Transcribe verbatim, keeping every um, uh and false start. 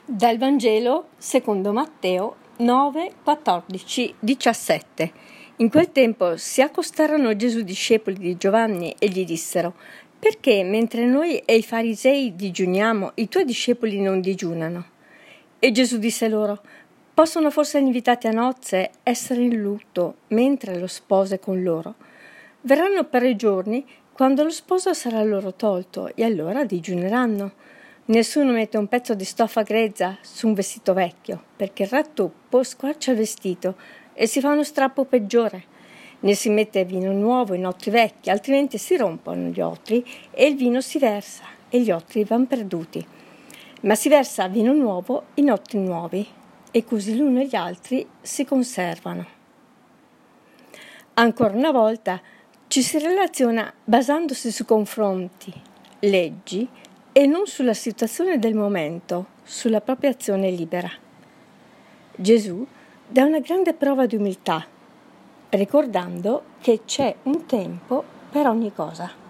Dal Vangelo secondo Matteo nove, quattordici, diciassette. In quel tempo si accostarono a Gesù discepoli di Giovanni e gli dissero: «Perché mentre noi e i farisei digiuniamo, i tuoi discepoli non digiunano?» E Gesù disse loro: «Possono forse gli invitati a nozze essere in lutto mentre lo sposo è con loro? Verranno per i giorni quando lo sposo sarà loro tolto e allora digiuneranno. Nessuno mette un pezzo di stoffa grezza su un vestito vecchio, perché il rattoppo squarcia il vestito e si fa uno strappo peggiore. Ne si mette vino nuovo in otri vecchi, altrimenti si rompono gli otri e il vino si versa e gli otri van perduti. Ma si versa vino nuovo in otri nuovi, e così l'uno e gli altri si conservano». Ancora una volta ci si relaziona basandosi su confronti, leggi, e non sulla situazione del momento, sulla propria azione libera. Gesù dà una grande prova di umiltà, ricordando che c'è un tempo per ogni cosa.